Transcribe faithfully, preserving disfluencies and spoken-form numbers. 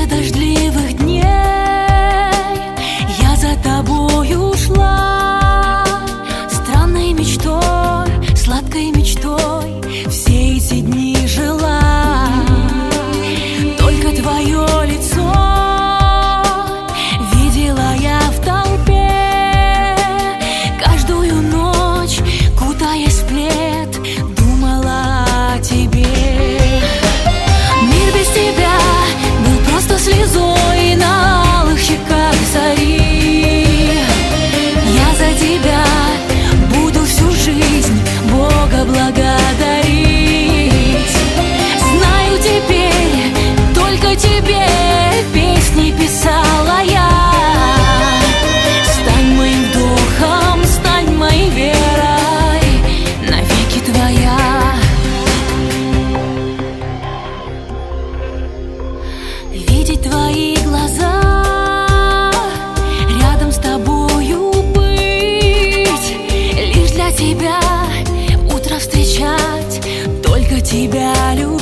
Сколько дождливых дней я за тобою ушла, странной мечтой, сладкой мечтой все эти дни жила. Только твое лицо видела я в толпе, каждую ночь, кутаясь в плед, думала о тебе. Мир без тебя был просто слезой на алых щеках зари. Я за тебя буду всю жизнь Бога благодарить. Знаю теперь, только тебе песни писала я. Стань моим вдохом, стань моей верой, навеки твоя. Видеть твои глаза, рядом с тобою быть, лишь для тебя утро встречать, только тебя любить.